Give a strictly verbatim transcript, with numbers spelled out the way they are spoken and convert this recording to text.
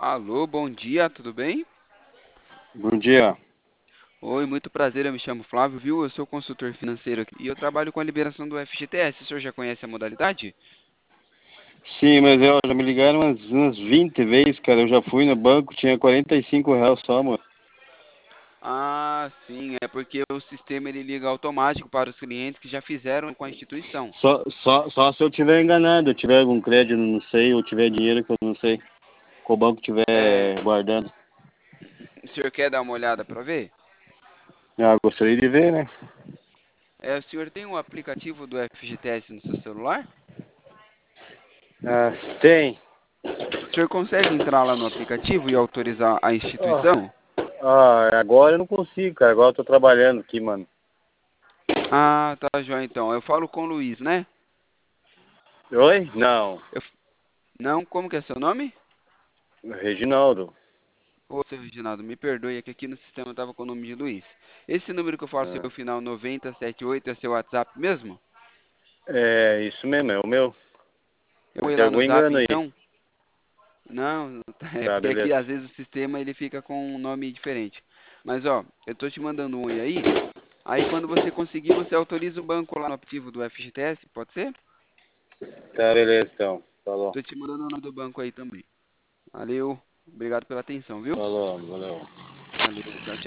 Alô, bom dia, tudo bem? Bom dia. Oi, muito prazer, eu me chamo Flávio, viu? Eu sou consultor financeiro aqui e eu trabalho com a liberação do F G T S. O senhor já conhece a modalidade? Sim, mas eu já me ligaram umas, umas vinte vezes, cara. Eu já fui no banco, tinha quarenta e cinco reais só, mano. Ah, sim, é porque o sistema ele liga automático para os clientes que já fizeram com a instituição. Só, só, só se eu tiver enganado, eu tiver algum crédito, não sei, ou tiver dinheiro que eu não sei, que o banco É, tiver guardando. o senhor quer dar uma olhada para ver? Ah, gostaria de ver, né? É, o senhor tem o aplicativo do F G T S no seu celular? Ah, tem. O senhor consegue entrar lá no aplicativo e autorizar a Ah, instituição? ah, agora eu não consigo, cara. Agora eu tô trabalhando aqui, mano. Ah, tá, joia, então. Eu falo com o Luiz, né? Oi? Não. Eu... Não, como que é seu nome? Reginaldo. Ô, seu Reginaldo, me perdoe, é que aqui no sistema estava com o nome de Luiz. Esse número que eu falo, Ah, seu final noventa setenta e oito, é seu WhatsApp mesmo? é isso mesmo, é o meu. Eu vou Deve ir ter lá no algum Zap, engano aí. então? Não, é Tá, porque aqui beleza. às vezes o sistema ele fica com um nome diferente. Mas ó, eu tô te mandando um oi aí. Aí quando você conseguir, você autoriza o banco lá no aplicativo do F G T S, pode ser? Tá, beleza, então. Falou. Tô te mandando o nome do banco aí também. Valeu, obrigado pela atenção, viu? Falou, valeu. Valeu, tchau, tchau.